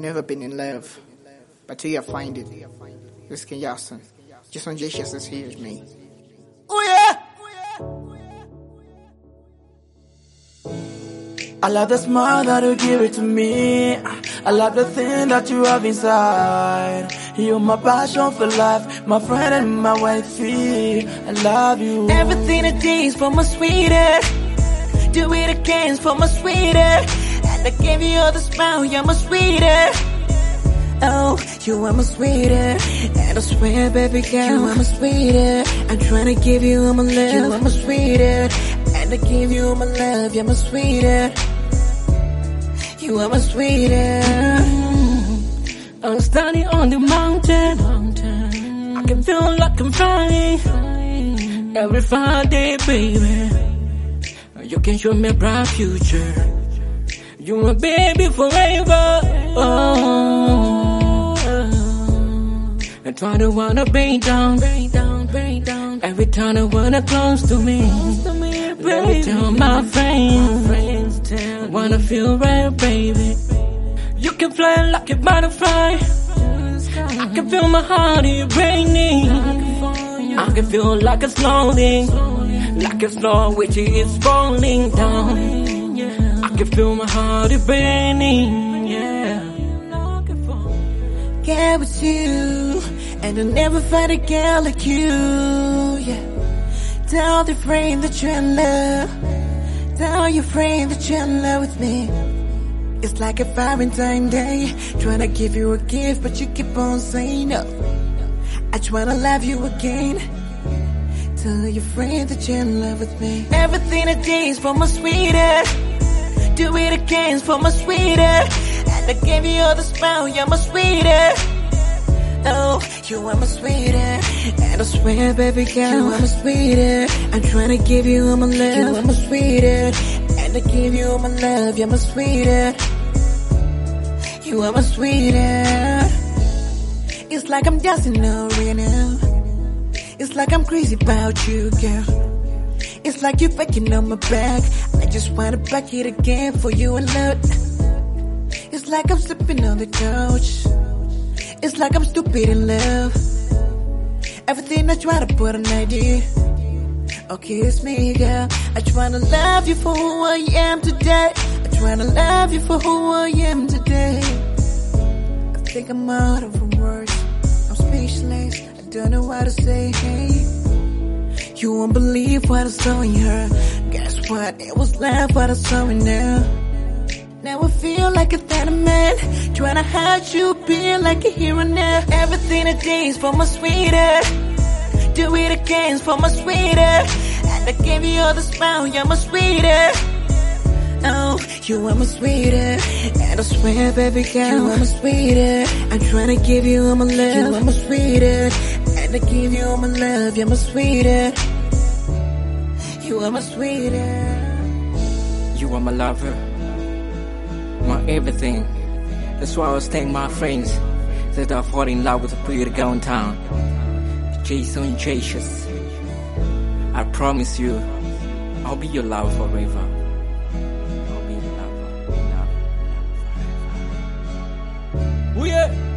never been in love, but till you find it, this can Yasin. Just on Jesus as hears me. Oh yeah! I love the smile that you give it to me. I love the thing that you have inside. You're my passion for life, my friend and my wifey. I love you. Everything it is for my sweetie. Do it again for my sweetie. And I gave you all the smile, you're my sweetie. Oh, you are my sweetie. And I swear, baby girl, you are my sweetie. I'm trying to give you all my love, you are my sweetie. And I give you all my love, you're my sweetie. You are my sweetie. I'm standing on the mountain. I can feel like I'm flying. Every Friday, baby, you can show me a bright future. You my baby forever. Oh, I try to wanna bring down. Every time I wanna close to me, baby, tell my friends, wanna feel right, baby. You can fly like a butterfly. I can feel my heart raining. I can feel like it's slowing, like a snow which is falling down. I can feel my heart burning, yeah. Get with you, and I'll never find a girl like you, yeah. Tell the friend that you're in love. Tell your friend that you're in love with me. It's like a Valentine day, trying to give you a gift, but you keep on saying no. I try to love you again. Tell your friend that you're in love with me. Everything I do is for my sweetie. Do it again for my sweetie. And I gave you all the smile, you're my sweetie. Oh, you are my sweetie. And I swear, baby girl, you are my sweetie. I'm trying to give you all my love, you are my sweetie. And I give you all my love, you're my sweetie. You are my sweetie. It's like I'm dancing right now. It's like I'm crazy about you, girl. It's like you're backing on my back. I just wanna back it again for you and love. It's like I'm sleeping on the couch. It's like I'm stupid in love. Everything I try to put on ID. Okay, it's me, girl. I tryna love you for who I am today. I tryna love you for who I am today. I think I'm out of words. I'm speechless. I don't know what to say. Hey, you won't believe what I saw in her. Guess what? It was love what I saw in her. Now I feel like a better man, trying to hide you, being like a hero now. Everything I do is for my sweetie. Do it again for my sweetie. And I gave you all the smile, you're my sweetie. Oh, you are my sweetie. And I swear, baby girl, you are my sweetie. I'm trying to give you all my love, you are my sweetie. And I give you all my love, you're my sweetie. You are my sweetie. You are my lover, my everything. That's why I was telling my friends that I fall in love with a pretty girl in town. Jason Jesus. I promise you, I'll be your lover forever. I'll be your lover. Oh yeah.